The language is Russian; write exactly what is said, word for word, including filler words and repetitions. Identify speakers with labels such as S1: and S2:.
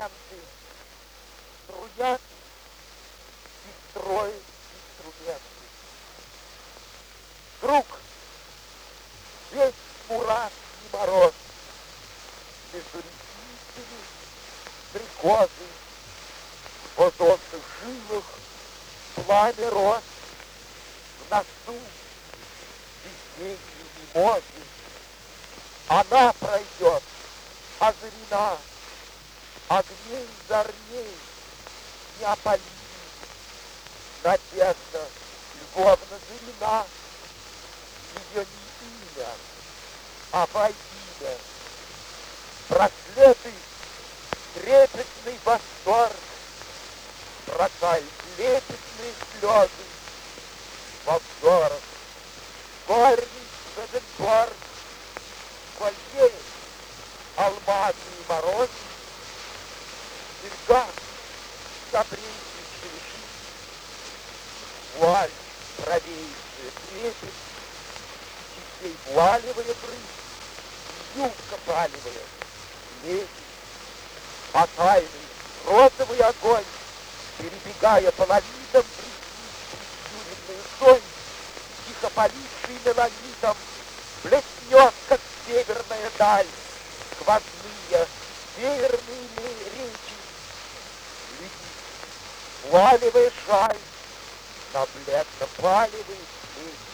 S1: аплодисменты, струят и строят инструменты. Вдруг весь мурашный мороз между ресницами, стрекозы, в озонных жилах пламя роз, в носу весенней мимозы. Она пройдет, озарена огней зорней неопалимых. Надежда любовно зарена, ее не имя, а во имя. Прослеты трепетный восторг, бросают лепетные слезы во взорах. Горный Сведенборг, Колье, алмазы и морозы, серьга добрейшей шелешит, вуаль правейшая трепет, чистей вуалевая брызг, юбка палевая, лепит, а тайный розовый огонь, перебегая половинам, прищуренную соль, тихо поливший меланитом, блеснет, как северная даль, сквозные северные речи. Глядит, вуалевая шаль на бледно-палевые плечи.